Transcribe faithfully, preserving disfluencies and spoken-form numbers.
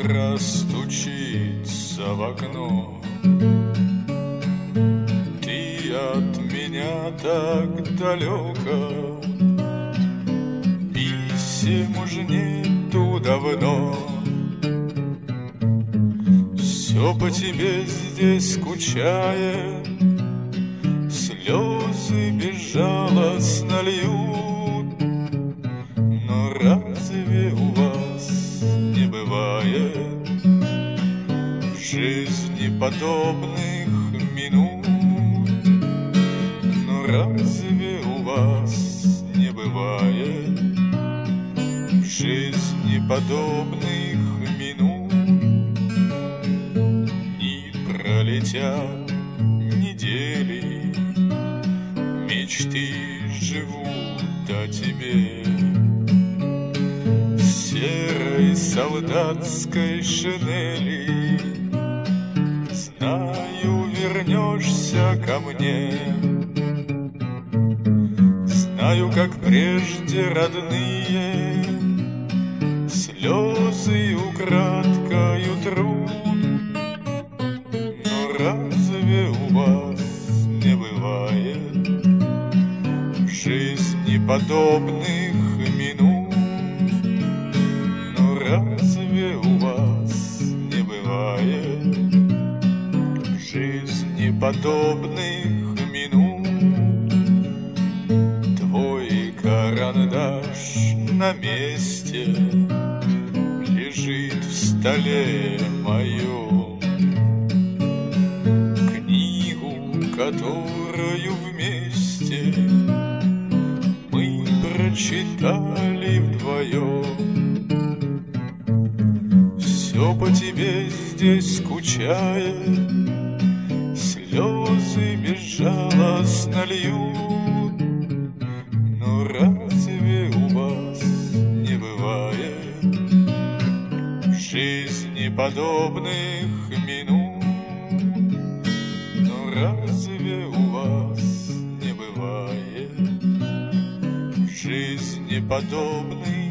утро стучится в окно. Ты от меня так далеко, писем уж нету давно. Все по тебе здесь скучает, слезы безжалостно льют. Но разве у вас не бывает в жизни подобных минут? Но разве у вас не бывает в жизни подобных минут? Не пролетят недели, мечты живут о тебе. В серой солдатской шинели, знаю, вернешься ко мне. Знаю, как прежде родные слезы украдкою трут. Но разве у вас не бывает в жизни подобных минут? Но разве у вас не бывает в жизни подобных минут? Твой карандаш на месте лежит в столе моем. Книгу, которую вместе мы прочитали вдвоем. Все по тебе здесь скучает, слезы безжалостно льют. Но разве у вас не бывает в жизни подобных минут? Но разве у вас не бывает в жизни подобных